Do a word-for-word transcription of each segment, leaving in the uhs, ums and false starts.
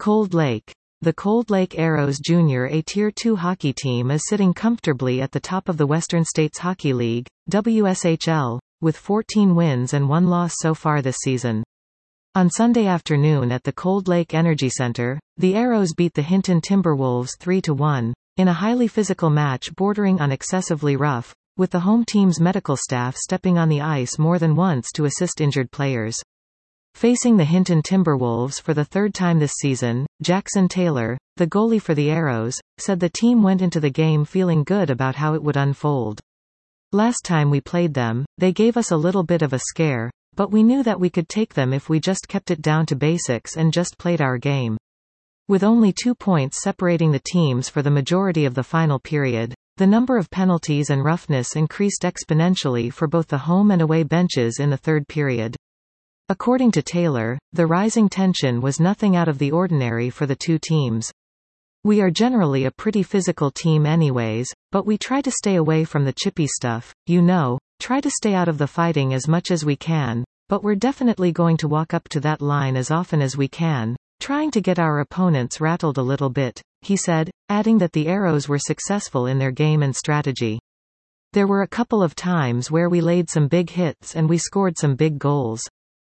Cold Lake. The Cold Lake Arrows Junior A Tier two hockey team is sitting comfortably at the top of the Western States Hockey League, W S H L, with fourteen wins and one loss so far this season. On Sunday afternoon at the Cold Lake Energy Center, the Arrows beat the Hinton Timberwolves three to one, in a highly physical match bordering on excessively rough, with the home team's medical staff stepping on the ice more than once to assist injured players. Facing the Hinton Timberwolves for the third time this season, Jackson Taylor, the goalie for the Arrows, said the team went into the game feeling good about how it would unfold. Last time we played them, they gave us a little bit of a scare, but we knew that we could take them if we just kept it down to basics and just played our game. With only two points separating the teams for the majority of the final period, the number of penalties and roughness increased exponentially for both the home and away benches in the third period. According to Taylor, the rising tension was nothing out of the ordinary for the two teams. We are generally a pretty physical team anyways, but we try to stay away from the chippy stuff, you know, try to stay out of the fighting as much as we can, but we're definitely going to walk up to that line as often as we can, trying to get our opponents rattled a little bit, he said, adding that the Arrows were successful in their game and strategy. There were a couple of times where we laid some big hits and we scored some big goals.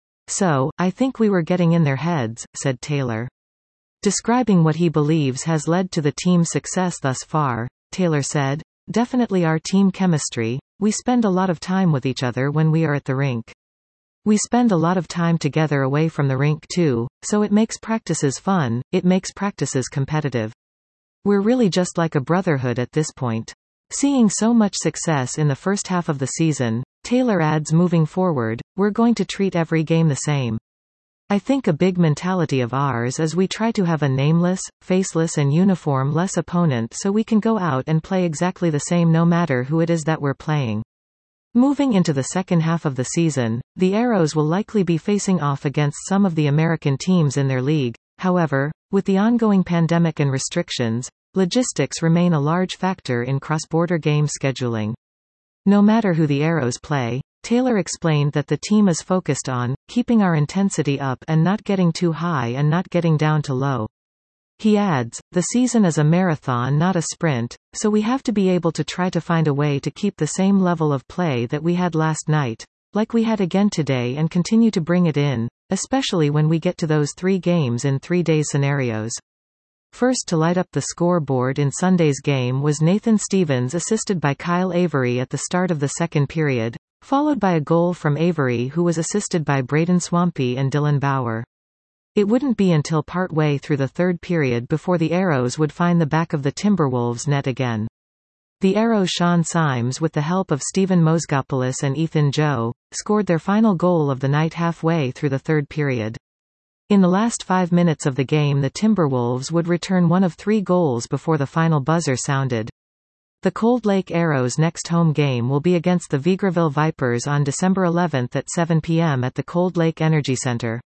So, I think we were getting in their heads, said Taylor. Describing what he believes has led to the team's success thus far, Taylor said, "Definitely our team chemistry. We spend a lot of time with each other when we are at the rink. We spend a lot of time together away from the rink too, so it makes practices fun, it makes practices competitive. We're really just like a brotherhood at this point." Seeing so much success in the first half of the season, Taylor adds moving forward, "We're going to treat every game the same. I think a big mentality of ours is we try to have a nameless, faceless and uniform-less opponent so we can go out and play exactly the same no matter who it is that we're playing." Moving into the second half of the season, the Arrows will likely be facing off against some of the American teams in their league. However, with the ongoing pandemic and restrictions, logistics remain a large factor in cross-border game scheduling. No matter who the Arrows play, Taylor explained that the team is focused on keeping our intensity up and not getting too high and not getting down to low. He adds, "The season is a marathon, not a sprint, so we have to be able to try to find a way to keep the same level of play that we had last night, like we had again today, and continue to bring it in, especially when we get to those three games in three days scenarios." First to light up the scoreboard in Sunday's game was Nathan Stevens, assisted by Kyle Avery at the start of the second period, followed by a goal from Avery who was assisted by Braden Swampy and Dylan Bauer. It wouldn't be until part-way through the third period before the Arrows would find the back of the Timberwolves' net again. The Arrows' Sean Symes, with the help of Stephen Mozgopoulos and Ethan Joe, scored their final goal of the night halfway through the third period. In the last five minutes of the game, the Timberwolves would return one of three goals before the final buzzer sounded. The Cold Lake Arrows' next home game will be against the Vegreville Vipers on December eleventh at seven p m at the Cold Lake Energy Center.